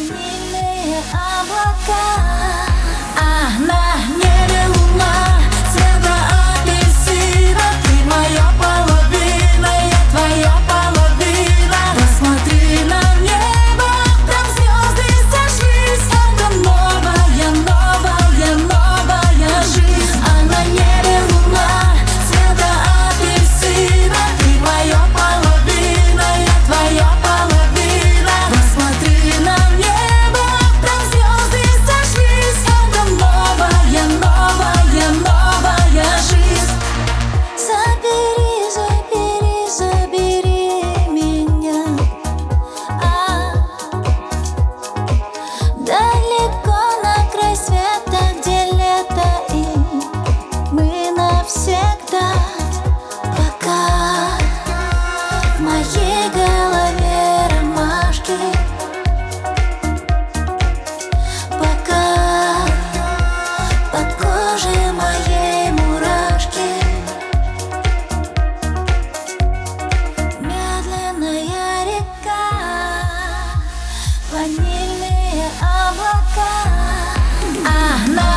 Ванильные облака, а на небе луна цвета апельсина. Ты моя половина, я твоя половина. Посмотри на небо, там звезды сошлись. Это новая, новая, новая жизнь. А на небе луна цвета апельсина. Ты моя половина, я твоя половина. Посмотри на небо, там звезды сошлись. Это новая, новая, новая жизнь. Забери, забери, забери меня далеко на край света, где лето, и мы навсегда. Пока в моей голове ромашки, пока по коже моей мурашки. Медленная река, ванильные облака, а на